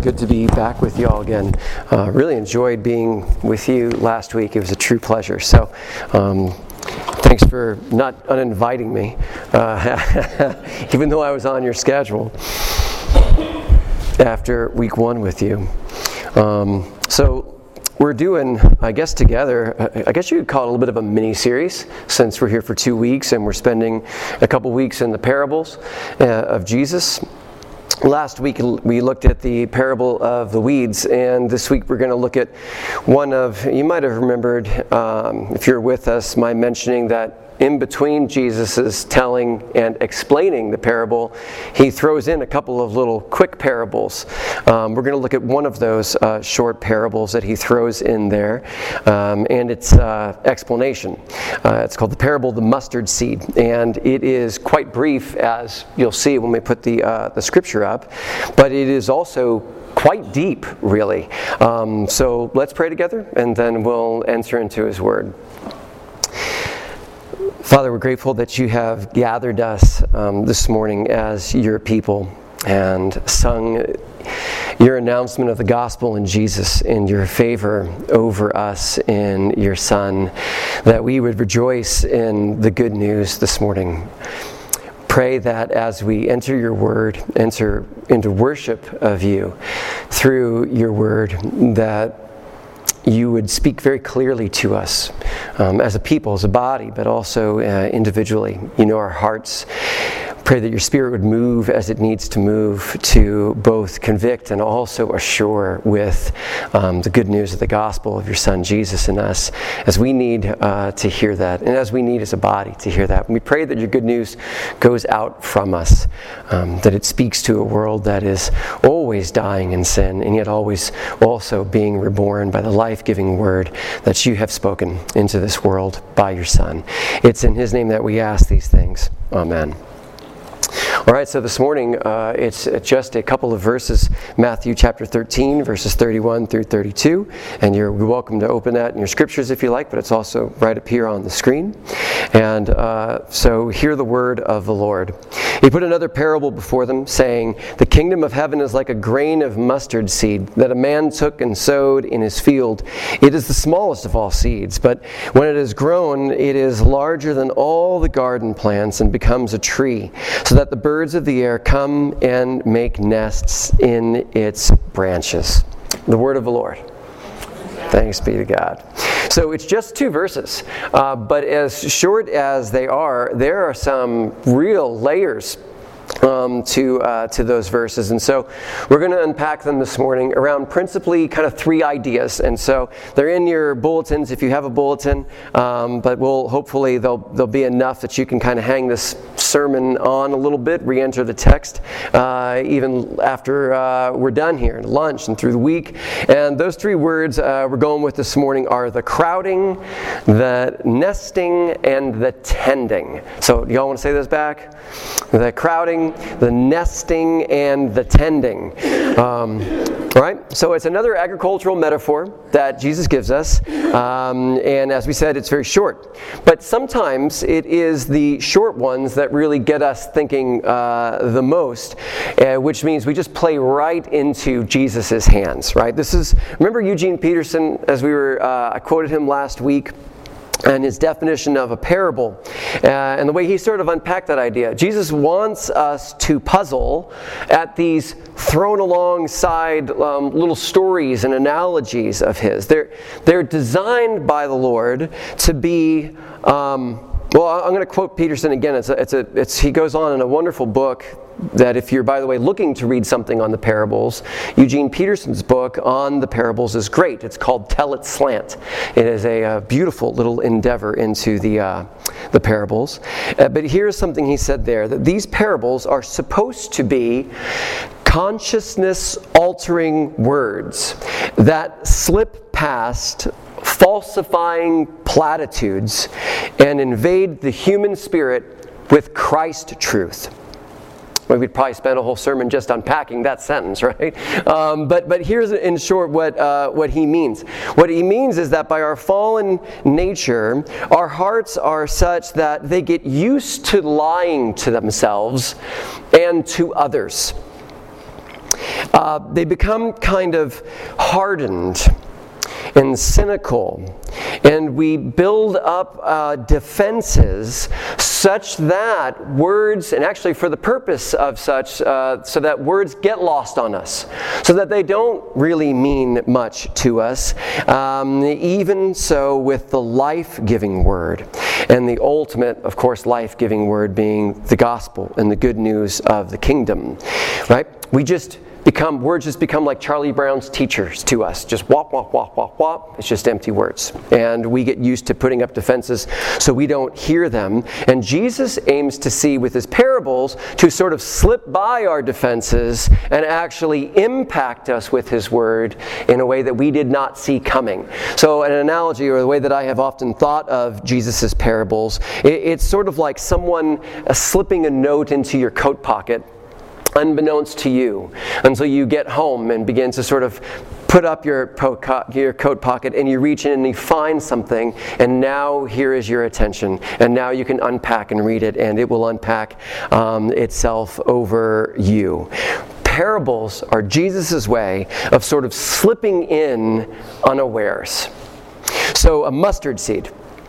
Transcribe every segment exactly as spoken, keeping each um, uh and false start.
good to be back with you all again. Uh, really enjoyed being with you last week. It was a true pleasure. So, um, thanks for not uninviting me, uh, even though I was on your schedule after week one with you. Um, so, we're doing, I guess together, I guess you could call it a little bit of a mini-series, since we're here for two weeks and we're spending a couple weeks in the parables uh, of Jesus. Last week we looked at the parable of the weeds, and this week we're going to look at one of, you might have remembered, um, if you're with us, my mentioning that in between Jesus' telling and explaining the parable, he throws in a couple of little quick parables. Um, we're going to look at one of those uh, short parables that he throws in there, um, and its uh, explanation. Uh, it's called the parable of the mustard seed, and it is quite brief, as you'll see when we put the uh, the scripture up, but it is also quite deep, really. Um, so let's pray together, and then we'll enter into his word. Father, we're grateful that you have gathered us um, this morning as your people and sung your announcement of the gospel in Jesus and your favor over us in your Son, that we would rejoice in the good news this morning. Pray that as we enter your word, enter into worship of you through your word, that you would speak very clearly to us um, as a people, as a body, but also uh, individually. You know our hearts. Pray that your Spirit would move as it needs to move to both convict and also assure with um, the good news of the gospel of your Son Jesus in us, as we need uh, to hear that, and as we need as a body to hear that. And we pray that your good news goes out from us, um, that it speaks to a world that is always dying in sin, and yet always also being reborn by the life-giving word that you have spoken into this world by your Son. It's in his name that we ask these things. Amen. All right, so this morning uh, it's just a couple of verses, Matthew chapter thirteen, verses thirty-one through thirty-two, and you're welcome to open that in your scriptures if you like, but it's also right up here on the screen. And uh, so hear the word of the Lord. He put another parable before them, saying, "The kingdom of heaven is like a grain of mustard seed that a man took and sowed in his field. It is the smallest of all seeds, but when it is grown, it is larger than all the garden plants and becomes a tree, so that the birds of the air come and make nests in its branches." The word of the Lord. Thanks be to God. So it's just two verses, uh, but as short as they are, there are some real layers Um, to uh, to those verses, and so we're going to unpack them this morning around principally kind of three ideas. And so they're in your bulletins if you have a bulletin, um, but we'll hopefully they'll they'll be enough that you can kind of hang this sermon on a little bit, re-enter the text uh, even after uh, we're done here, and lunch and through the week. And those three words uh, we're going with this morning are the crowding, the nesting, and the tending. So y'all want to say those back? The crowding, the nesting, and the tending. Um, all right, so it's another agricultural metaphor that Jesus gives us, um, and as we said, it's very short. But sometimes it is the short ones that really get us thinking uh, the most, uh, which means we just play right into Jesus' hands. Right? This is, remember Eugene Peterson, as we were, uh, I quoted him last week, and his definition of a parable, uh, and the way he sort of unpacked that idea. Jesus wants us to puzzle at these thrown alongside um, little stories and analogies of his. They're, they're designed by the Lord to be, um, well, I'm going to quote Peterson again. It's a, it's a, it's, he goes on in a wonderful book that if you're, by the way, looking to read something on the parables, Eugene Peterson's book on the parables is great. It's called Tell It Slant. It is a, a beautiful little endeavor into the uh, the parables. Uh, but here's something he said there, that these parables are supposed to be consciousness-altering words that slip past falsifying platitudes and invade the human spirit with Christ truth. Well, we'd probably spend a whole sermon just unpacking that sentence, right? Um, but but here's in short what uh, what he means. What he means is that by our fallen nature, our hearts are such that they get used to lying to themselves and to others. uh, they become kind of hardened and cynical, and we build up uh, defenses such that words, and actually for the purpose of such, uh, so that words get lost on us, so that they don't really mean much to us, um, even so with the life-giving word, and the ultimate, of course, life-giving word being the gospel and the good news of the kingdom, right? We just become, words just become like Charlie Brown's teachers to us. Just whop, whop, whop, whop, whop. It's just empty words. And we get used to putting up defenses so we don't hear them. And Jesus aims to see with his parables to sort of slip by our defenses and actually impact us with his word in a way that we did not see coming. So an analogy, or the way that I have often thought of Jesus' parables, it, it's sort of like someone uh, slipping a note into your coat pocket unbeknownst to you, until you get home and begin to sort of put up your, po- your coat pocket, and you reach in and you find something, and now here is your attention, and now you can unpack and read it, and it will unpack um, itself over you. Parables are Jesus' way of sort of slipping in unawares. So a mustard seed,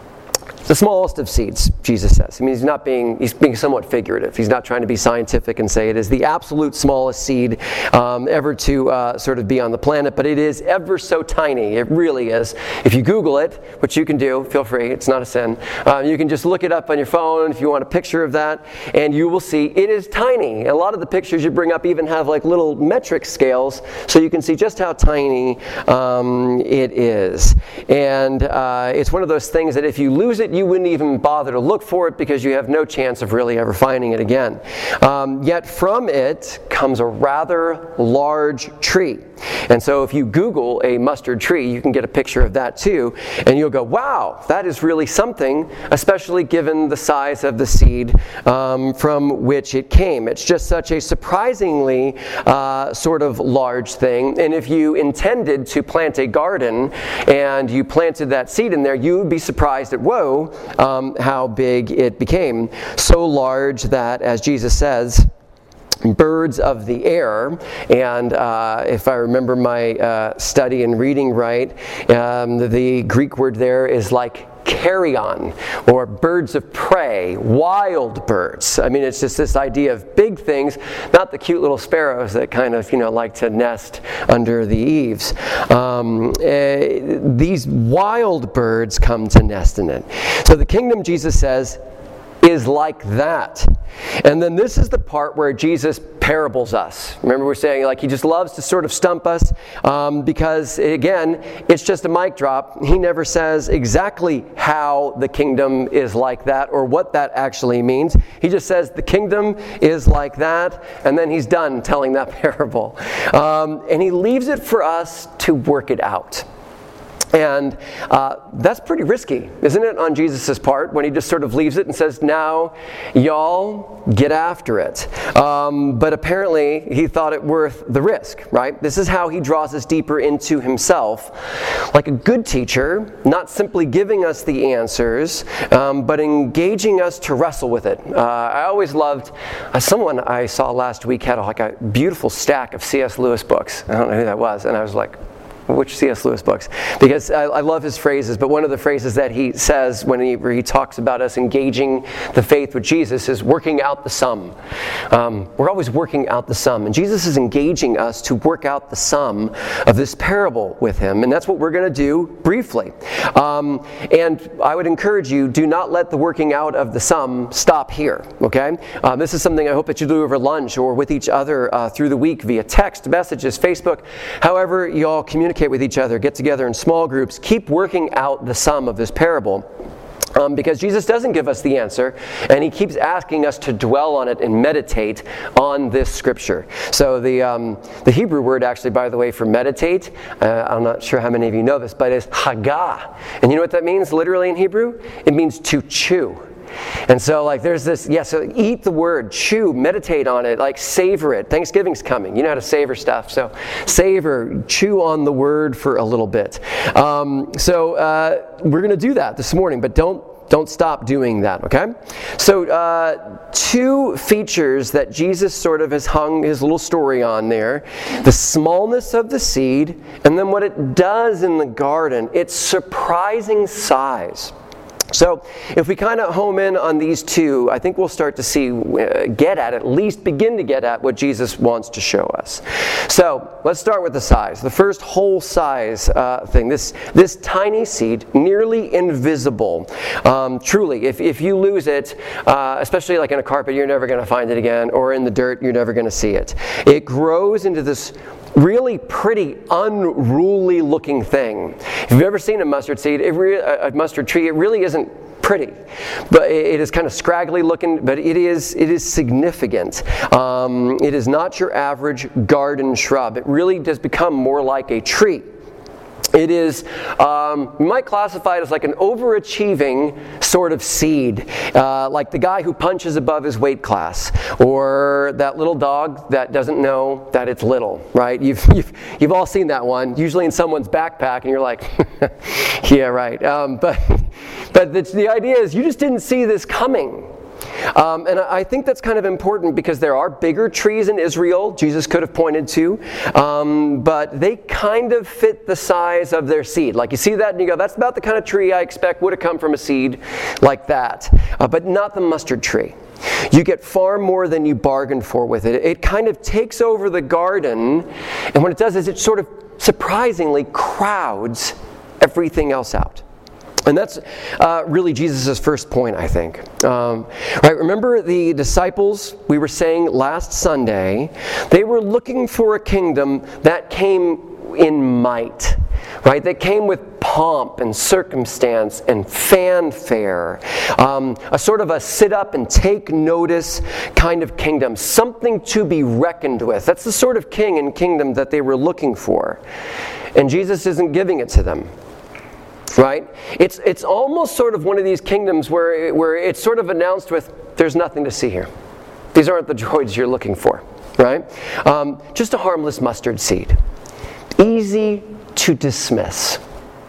the smallest of seeds, Jesus says. I mean, he's not being, he's being somewhat figurative. He's not trying to be scientific and say it is the absolute smallest seed um, ever to uh, sort of be on the planet, but it is ever so tiny. It really is. If you Google it, which you can do, feel free, it's not a sin. Uh, you can just look it up on your phone if you want a picture of that, and you will see it is tiny. A lot of the pictures you bring up even have like little metric scales, so you can see just how tiny um, it is. And uh, it's one of those things that if you lose it, you wouldn't even bother to look for it because you have no chance of really ever finding it again. Um, yet from it comes a rather large tree. And so if you Google a mustard tree, you can get a picture of that too, and you'll go, wow, that is really something, especially given the size of the seed um, from which it came. It's just such a surprisingly uh, sort of large thing. And if you intended to plant a garden and you planted that seed in there, you would be surprised at, whoa, um, how big it became. So large that, as Jesus says, birds of the air, and uh, if I remember my uh, study and reading right, um, the, the Greek word there is like carrion, or birds of prey, wild birds. I mean, it's just this idea of big things, not the cute little sparrows that kind of, you know, like to nest under the eaves. Um, uh, these wild birds come to nest in it. So the kingdom, Jesus says, is like that. And then this is the part where Jesus parables us. Remember, we're saying like he just loves to sort of stump us um, because, again, it's just a mic drop. He never says exactly how the kingdom is like that or what that actually means. He just says the kingdom is like that, and then he's done telling that parable. Um, and he leaves it for us to work it out. And uh, that's pretty risky, isn't it, on Jesus' part, when he just sort of leaves it and says, now, y'all, get after it. Um, but apparently, he thought it worth the risk, right? This is how he draws us deeper into himself. Like a good teacher, not simply giving us the answers, um, but engaging us to wrestle with it. Uh, I always loved, uh, someone I saw last week had a, like a beautiful stack of C S Lewis books. I don't know who that was, and I was like, which C S Lewis books? Because I, I love his phrases, but one of the phrases that he says when he, where he talks about us engaging the faith with Jesus is working out the sum. Um, we're always working out the sum, and Jesus is engaging us to work out the sum of this parable with him, and that's what we're going to do briefly. Um, and I would encourage you, do not let the working out of the sum stop here, okay? Um, this is something I hope that you do over lunch or with each other uh, through the week via text, messages, Facebook, however you all communicate with each other, get together in small groups, keep working out the sum of this parable. Um, because Jesus doesn't give us the answer, and he keeps asking us to dwell on it and meditate on this scripture. So the um, the Hebrew word, actually, by the way, for meditate, uh, I'm not sure how many of you know this, but it's hagah. And you know what that means literally in Hebrew? It means to chew. And so, like, there's this, yeah, so eat the word, chew, meditate on it, like, savor it. Thanksgiving's coming. You know how to savor stuff. So, savor, chew on the word for a little bit. Um, so, uh, we're going to do that this morning, but don't don't stop doing that, okay? So uh, two features that Jesus sort of has hung his little story on there. The smallness of the seed, and then what it does in the garden, its surprising size. So if we kind of home in on these two, I think we'll start to see, uh, get at, at least begin to get at what Jesus wants to show us. So let's start with the size. The first whole size uh, thing, this this tiny seed, nearly invisible. Um, truly, if, if you lose it, uh, especially like in a carpet, you're never going to find it again, or in the dirt, you're never going to see it. It grows into this really pretty, unruly looking thing. If you've ever seen a mustard seed, it re- a mustard tree, it really isn't pretty, but it is kind of scraggly looking, but it is it is significant. Um, it is not your average garden shrub. It really does become more like a tree. It is, um, you might classify it as like an overachieving sort of seed, uh, like the guy who punches above his weight class, or that little dog that doesn't know that it's little, right? You've you've, you've all seen that one, usually in someone's backpack, and you're like, yeah, right. Um, but but the, the idea is you just didn't see this coming. Um, and I think that's kind of important because there are bigger trees in Israel Jesus could have pointed to, um, but they kind of fit the size of their seed. Like you see that and you go, that's about the kind of tree I expect would have come from a seed like that, uh, but not the mustard tree. You get far more than you bargained for with it. It kind of takes over the garden, and what it does is it sort of surprisingly crowds everything else out. And that's uh, really Jesus' first point, I think. Um, right, remember the disciples, we were saying last Sunday, they were looking for a kingdom that came in might, right? That came with pomp and circumstance and fanfare, um, a sort of a sit up and take notice kind of kingdom, something to be reckoned with. That's the sort of king and kingdom that they were looking for. And Jesus isn't giving it to them. Right? It's it's almost sort of one of these kingdoms where where it's sort of announced with, there's nothing to see here. These aren't the droids you're looking for. Right? Um, just a harmless mustard seed. Easy to dismiss.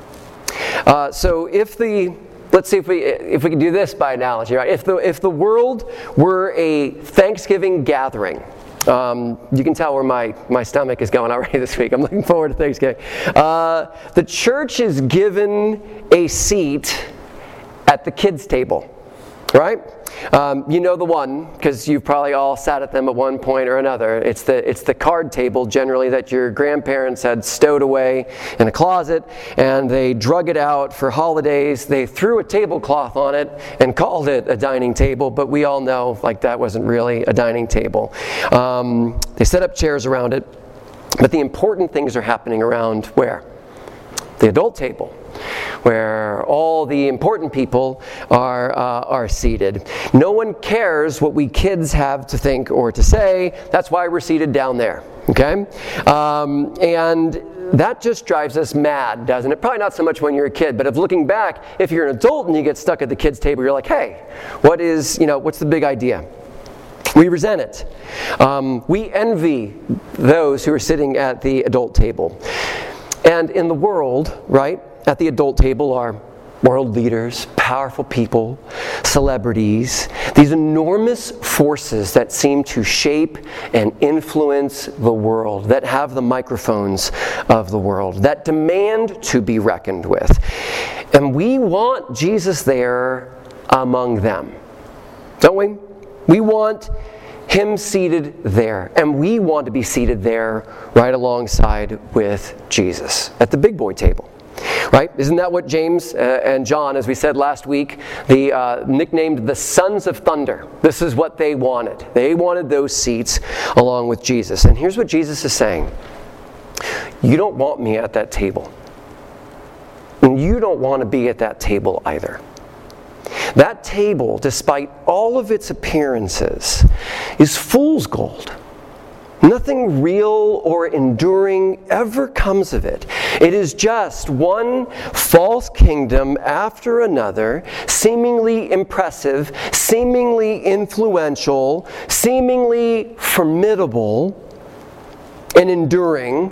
Uh, so if the, let's see if we if we can do this by analogy, right? If the if the world were a Thanksgiving gathering, Um, you can tell where my, my stomach is going already this week. I'm looking forward to Thanksgiving. Uh, the church is given a seat at the kids' table, right? Um, you know the one, because you've probably all sat at them at one point or another. It's the it's the card table generally that your grandparents had stowed away in a closet, and they drug it out for holidays. They threw a tablecloth on it and called it a dining table, but we all know like that wasn't really a dining table. Um, they set up chairs around it, but the important things are happening around where? The adult table, where all the important people are uh, are seated. No one cares what we kids have to think or to say. That's why we're seated down there, okay? Um, and that just drives us mad, doesn't it? Probably not so much when you're a kid, but if looking back, if you're an adult and you get stuck at the kids' table, you're like, hey, what is, you know, what's the big idea? We resent it. Um, we envy those who are sitting at the adult table. And in the world, right, at the adult table are world leaders, powerful people, celebrities, these enormous forces that seem to shape and influence the world, that have the microphones of the world, that demand to be reckoned with. And we want Jesus there among them, don't we? We want Him seated there, and we want to be seated there right alongside with Jesus at the big boy table. Right? Isn't that what James uh, and John, as we said last week, the uh, nicknamed the Sons of Thunder? This is what they wanted. They wanted those seats along with Jesus. And here's what Jesus is saying. You don't want me at that table. And you don't want to be at that table either. That table, despite all of its appearances, is fool's gold. Nothing real or enduring ever comes of it. It is just one false kingdom after another, seemingly impressive, seemingly influential, seemingly formidable, and enduring.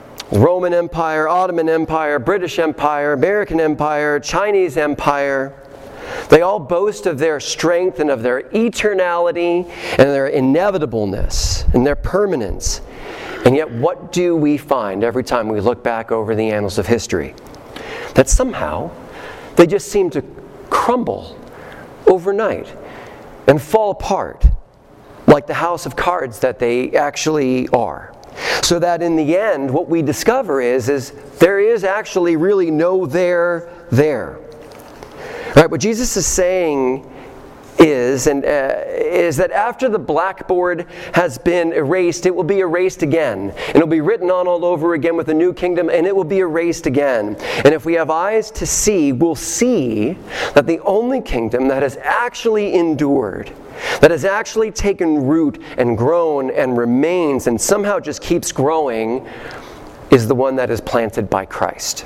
Roman Empire, Ottoman Empire, British Empire, American Empire, Chinese Empire, They all boast of their strength and of their eternality and their inevitableness and their permanence. And yet, what do we find every time we look back over the annals of history? That somehow they just seem to crumble overnight and fall apart like the house of cards that they actually are. So that in the end, what we discover is, is there is actually really no there there. All right, what Jesus is saying is, and uh, is that after the blackboard has been erased, it will be erased again. And it will be written on all over again with a new kingdom, and it will be erased again. And if we have eyes to see, we'll see that the only kingdom that has actually endured, that has actually taken root and grown and remains and somehow just keeps growing, is the one that is planted by Christ.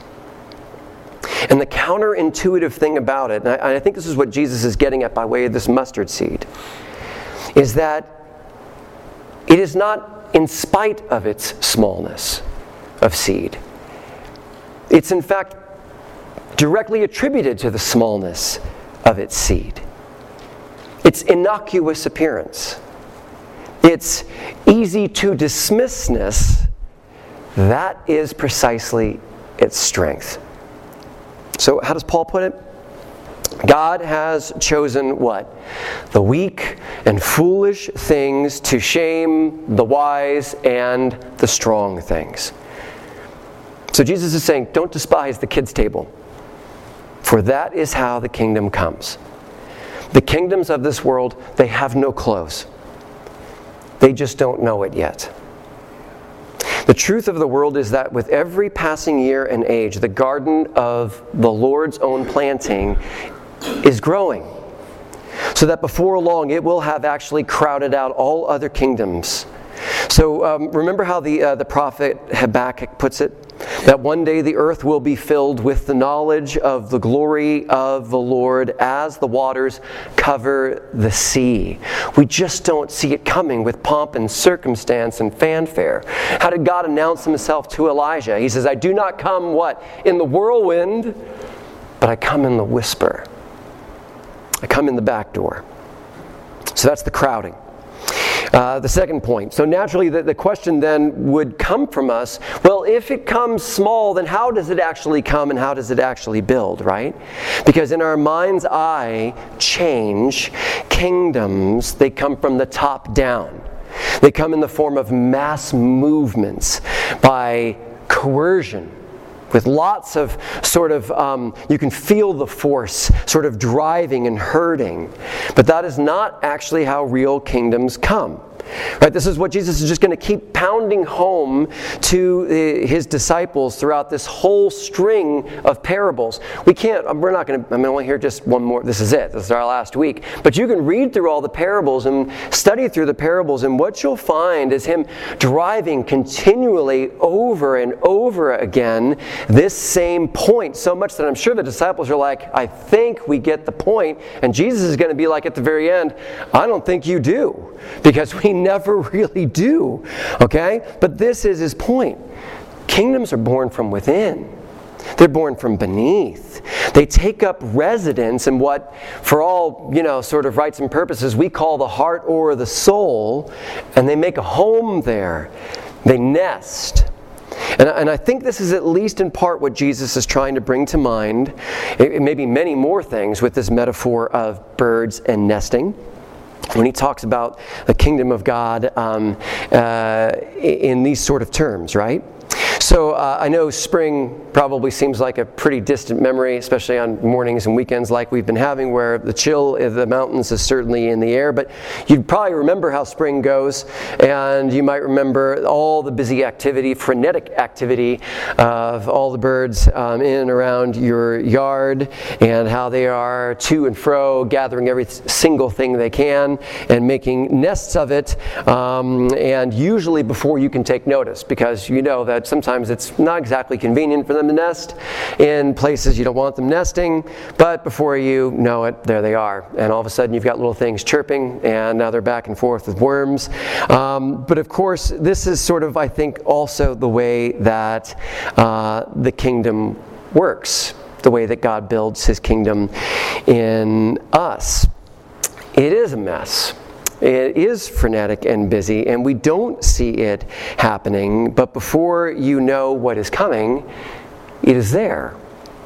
And the counterintuitive thing about it, and I, I think this is what Jesus is getting at by way of this mustard seed, is that it is not in spite of its smallness of seed. It's in fact directly attributed to the smallness of its seed. Its innocuous appearance, its easy to dismissness, that is precisely its strength. So how does Paul put it? God has chosen what? The weak and foolish things to shame the wise and the strong things. So Jesus is saying, don't despise the kids' table, for that is how the kingdom comes. The kingdoms of this world, they have no clothes. They just don't know it yet. The truth of the world is that with every passing year and age, the garden of the Lord's own planting is growing, so that before long it will have actually crowded out all other kingdoms. So um, remember how the uh, the prophet Habakkuk puts it? That one day the earth will be filled with the knowledge of the glory of the Lord as the waters cover the sea. We just don't see it coming with pomp and circumstance and fanfare. How did God announce himself to Elijah? He says, I do not come, what? In the whirlwind, but I come in the whisper. I come in the back door. So that's the crowding. Uh, the second point. So naturally the, the question then would come from us, well, if it comes small, then how does it actually come and how does it actually build, right? Because in our mind's eye change, kingdoms, they come from the top down. They come in the form of mass movements by coercion, with lots of sort of, um, you can feel the force sort of driving and hurting. But that is not actually how real kingdoms come. Right? This is what Jesus is just going to keep pounding home to his disciples throughout this whole string of parables. We can't, we're not going to, I'm only here just one more, this is it, this is our last week. But you can read through all the parables and study through the parables, and what you'll find is him driving continually over and over again this same point, so much that I'm sure the disciples are like, I think we get the point. And Jesus is going to be like at the very end, I don't think you do, because we never really do. Okay? But this is his point. Kingdoms are born from within. They're born from beneath. They take up residence in what, for all, you know, sort of rights and purposes, we call the heart or the soul, and they make a home there. They nest. And, and I think this is at least in part what Jesus is trying to bring to mind. It, it may be many more things with this metaphor of birds and nesting, when he talks about the kingdom of God um, uh, in these sort of terms, right? So uh, I know spring probably seems like a pretty distant memory, especially on mornings and weekends like we've been having, where the chill of the mountains is certainly in the air. But you probably remember how spring goes, and you might remember all the busy activity, frenetic activity of all the birds um, in and around your yard, and how they are to and fro, gathering every single thing they can and making nests of it, um, and usually before you can take notice, because you know that sometimes it's not exactly convenient for them to nest in places you don't want them nesting, but before you know it, there they are. And all of a sudden you've got little things chirping, and now they're back and forth with worms. Um, but of course, this is sort of, I think, also the way that uh, the kingdom works. the way that God builds his kingdom in us. It is a mess. It is frenetic and busy, and we don't see it happening, but before you know what is coming, it is there.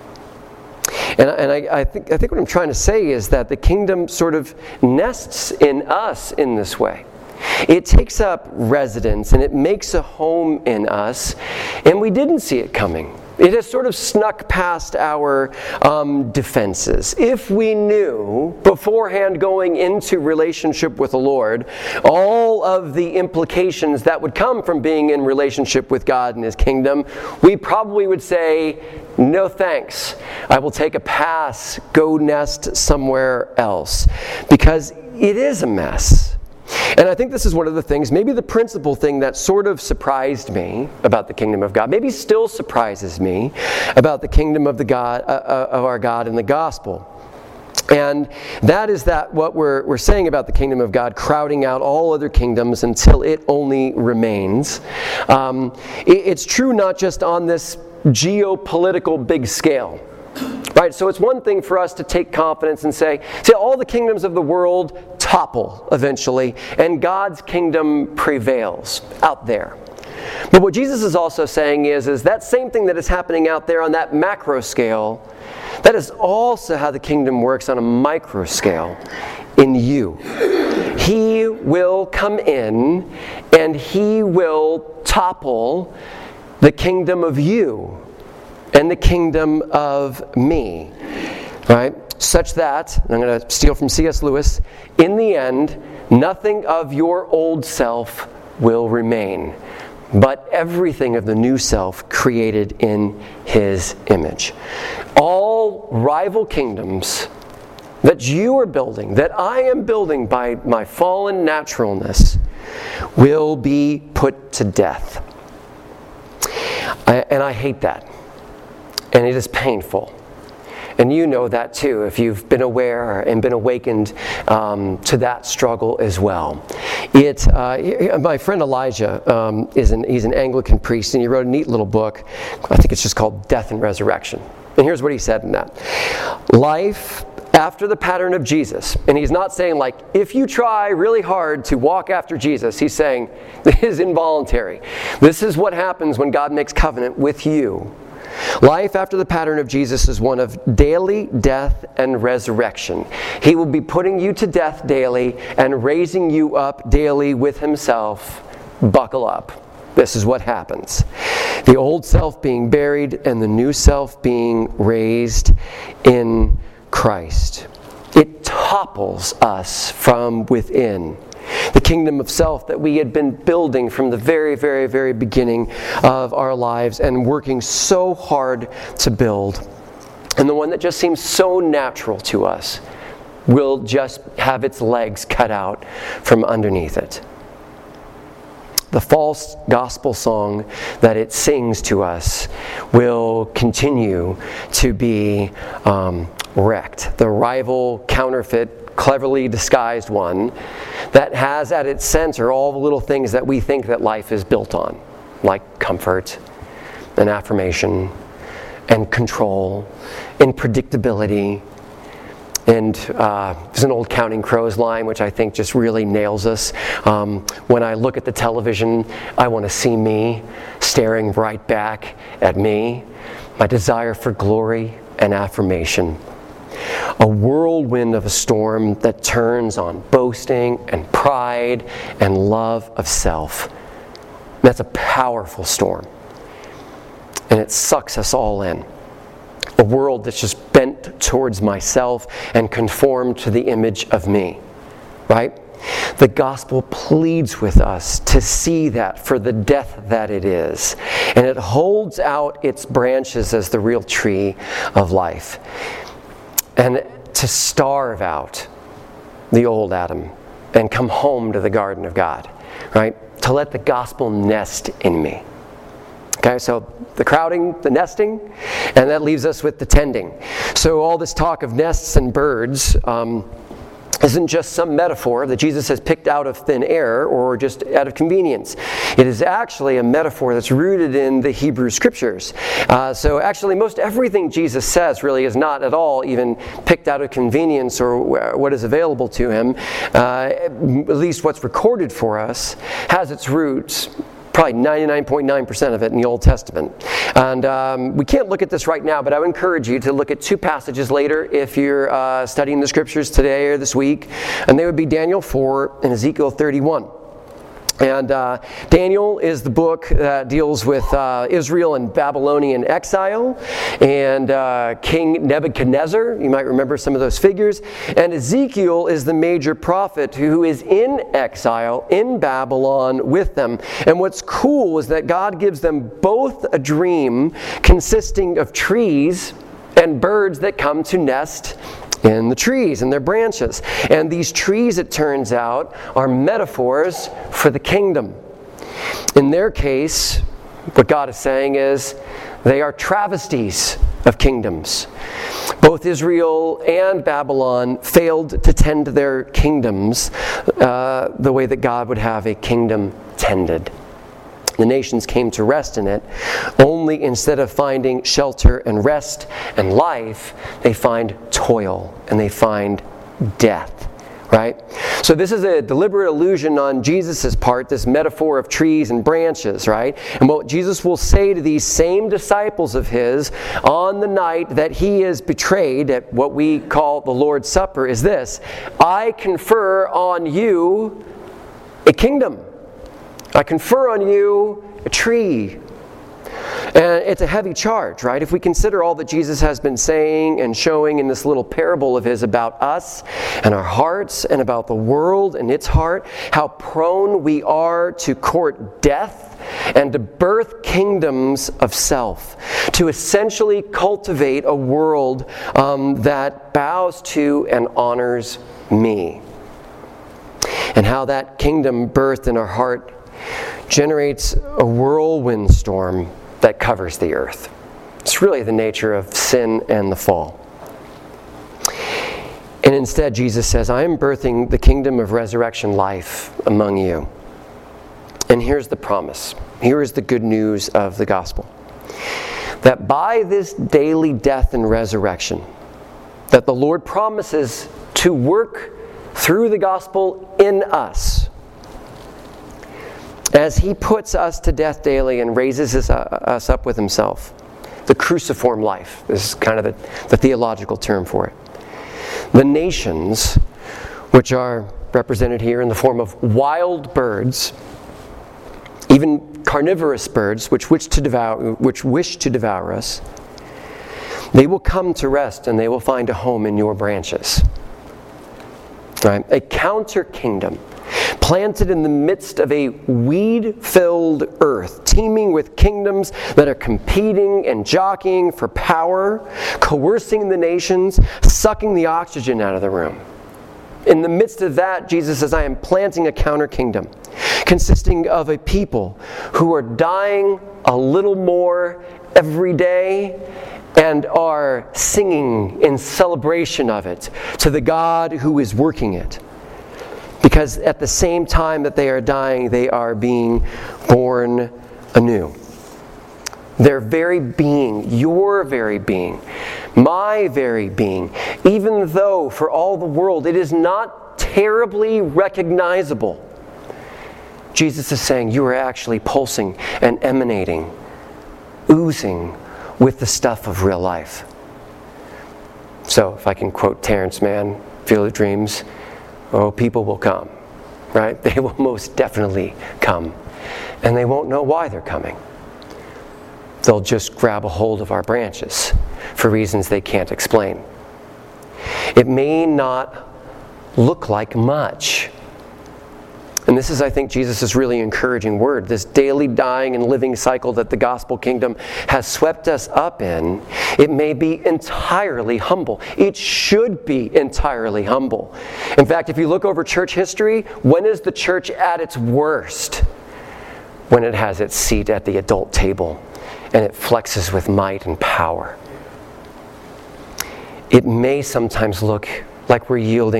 And, and I, I, think, I think what I'm trying to say is that the kingdom sort of nests in us in this way. It takes up residence and it makes a home in us, and we didn't see it coming. It has sort of snuck past our um, defenses. If we knew beforehand going into relationship with the Lord all of the implications that would come from being in relationship with God and his kingdom, we probably would say, no thanks. I will take a pass, go nest somewhere else. Because it is a mess. And I think this is one of the things, maybe the principal thing that sort of surprised me about the kingdom of God, maybe still surprises me about the kingdom of the God uh, of our God in the gospel. And that is that what we're we're saying about the kingdom of God crowding out all other kingdoms until it only remains. Um, it, it's true not just on this geopolitical big scale. Right, so it's one thing for us to take confidence and say, see, all the kingdoms of the world topple eventually, and God's kingdom prevails out there. But what Jesus is also saying is, is that same thing that is happening out there on that macro scale, that is also how the kingdom works on a micro scale in you. He will come in and he will topple the kingdom of you and the kingdom of me, right? Such that, and I'm going to steal from C S Lewis, in the end, nothing of your old self will remain, but everything of the new self created in his image. All rival kingdoms that you are building, that I am building by my fallen naturalness, will be put to death. I, and I hate that. And it is painful. And you know that too, if you've been aware and been awakened um, to that struggle as well. It, uh, my friend Elijah um, is an he's an Anglican priest, and he wrote a neat little book. I think it's just called Death and Resurrection. And here's what he said in that: life after the pattern of Jesus. And he's not saying like, if you try really hard to walk after Jesus, he's saying this is involuntary. This is what happens when God makes covenant with you. Life after the pattern of Jesus is one of daily death and resurrection. He will be putting you to death daily and raising you up daily with himself. Buckle up. This is what happens. The old self being buried and the new self being raised in Christ. It topples us from within. The kingdom of self that we had been building from the very, very, very beginning of our lives and working so hard to build. And the one that just seems so natural to us will just have its legs cut out from underneath it. The false gospel song that it sings to us will continue to be um, wrecked. The rival, counterfeit, cleverly disguised one that has at its center all the little things that we think that life is built on, like comfort and affirmation and control and predictability. And uh, there's an old Counting Crows line which I think just really nails us. Um, when I look at the television, I want to see me staring right back at me. My desire for glory and affirmation. A whirlwind of a storm that turns on boasting and pride and love of self. That's a powerful storm. And it sucks us all in. A world that's just bent towards myself and conformed to the image of me. Right? The gospel pleads with us to see that for the death that it is. And it holds out its branches as the real tree of life. And to starve out the old Adam and come home to the garden of God, right? To let the gospel nest in me. Okay, so the crowding, the nesting, and that leaves us with the tending. So all this talk of nests and birds, um, isn't just some metaphor that Jesus has picked out of thin air or just out of convenience. It is actually a metaphor that's rooted in the Hebrew Scriptures. Uh, so actually most everything Jesus says really is not at all even picked out of convenience or what is available to him. Uh, at least what's recorded for us has its roots, probably ninety-nine point nine percent of it, in the Old Testament. And um, we can't look at this right now, but I would encourage you to look at two passages later if you're uh, studying the Scriptures today or this week. And they would be Daniel four and Ezekiel thirty-one. And uh, Daniel is the book that deals with uh, Israel and Babylonian exile, and uh, King Nebuchadnezzar. You might remember some of those figures. And Ezekiel is the major prophet who is in exile in Babylon with them. And what's cool is that God gives them both a dream consisting of trees and birds that come to nest in the trees and their branches. And these trees, it turns out, are metaphors for the kingdom. In their case, what God is saying is they are travesties of kingdoms. Both Israel and Babylon failed to tend their kingdoms uh, the way that God would have a kingdom tended. The nations came to rest in it, only instead of finding shelter and rest and life, they find toil and they find death, right? So this is a deliberate allusion on Jesus' part, this metaphor of trees and branches, right? And what Jesus will say to these same disciples of his on the night that he is betrayed at what we call the Lord's Supper is this: I confer on you a kingdom. I confer on you a tree. And it's a heavy charge, right? If we consider all that Jesus has been saying and showing in this little parable of his about us and our hearts and about the world and its heart, how prone we are to court death and to birth kingdoms of self, to essentially cultivate a world um, that bows to and honors me. And how that kingdom birthed in our heart generates a whirlwind storm that covers the earth. It's really the nature of sin and the fall. And instead, Jesus says, I am birthing the kingdom of resurrection life among you. And here's the promise. Here is the good news of the gospel. That by this daily death and resurrection, that the Lord promises to work through the gospel in us, as he puts us to death daily and raises us, uh, us up with himself. The cruciform life. This is kind of the, the theological term for it. The nations, which are represented here in the form of wild birds, even carnivorous birds, which wish to devour, which wish to devour us, they will come to rest and they will find a home in your branches. Right? A counter kingdom, planted in the midst of a weed-filled earth, teeming with kingdoms that are competing and jockeying for power, coercing the nations, sucking the oxygen out of the room. In the midst of that, Jesus says, I am planting a counter kingdom, consisting of a people who are dying a little more every day and are singing in celebration of it to the God who is working it. Because at the same time that they are dying, they are being born anew. Their very being, your very being, my very being, even though for all the world it is not terribly recognizable, Jesus is saying you are actually pulsing and emanating, oozing with the stuff of real life. So if I can quote Terrence Mann, Field of Dreams, oh, people will come, right? They will most definitely come. And they won't know why they're coming. They'll just grab a hold of our branches for reasons they can't explain. It may not look like much. And this is, I think, Jesus' really encouraging word. This daily dying and living cycle that the gospel kingdom has swept us up in, it may be entirely humble. It should be entirely humble. In fact, if you look over church history, when is the church at its worst? When it has its seat at the adult table and it flexes with might and power. It may sometimes look like we're yielding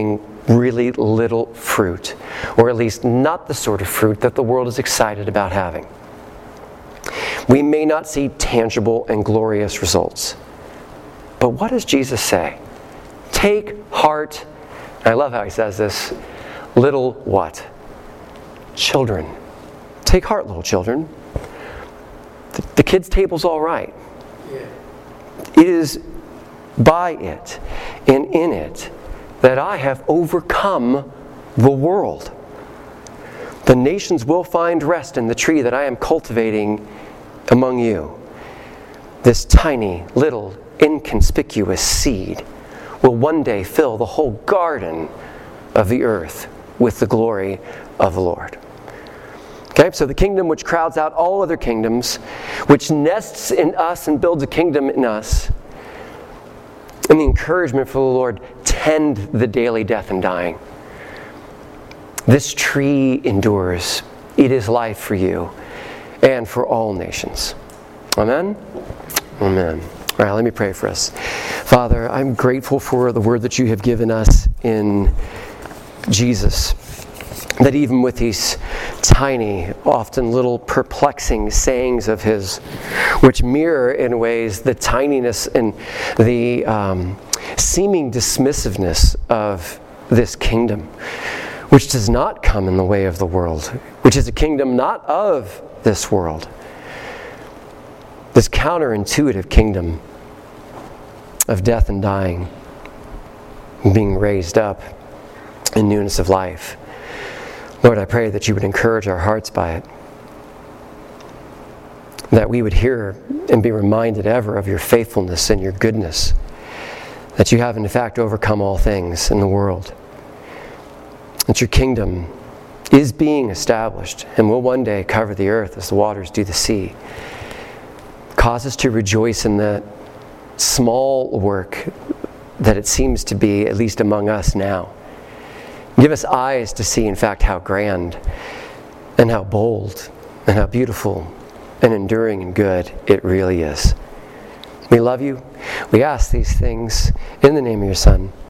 really little fruit, or at least not the sort of fruit that the world is excited about having. We may not see tangible and glorious results. But what does Jesus say? Take heart, and I love how he says this, little what? Children. Take heart, little children. The, the kids' table's all right. Yeah. It is by it and in it that I have overcome the world. The nations will find rest in the tree that I am cultivating among you. This tiny, little, inconspicuous seed will one day fill the whole garden of the earth with the glory of the Lord. Okay, so the kingdom which crowds out all other kingdoms, which nests in us and builds a kingdom in us, and the encouragement for the Lord, tend the daily death and dying. This tree endures. It is life for you and for all nations. Amen? Amen. All right, let me pray for us. Father, I'm grateful for the word that you have given us in Jesus. That even with these tiny, often little perplexing sayings of his, which mirror in ways the tininess and the um, seeming dismissiveness of this kingdom, which does not come in the way of the world, which is a kingdom not of this world. This counterintuitive kingdom of death and dying, and being raised up in newness of life. Lord, I pray that you would encourage our hearts by it. That we would hear and be reminded ever of your faithfulness and your goodness. That you have in fact overcome all things in the world. That your kingdom is being established and will one day cover the earth as the waters do the sea. Cause us to rejoice in that small work that it seems to be, at least among us now. Give us eyes to see, in fact, how grand and how bold and how beautiful and enduring and good it really is. We love you. We ask these things in the name of your Son,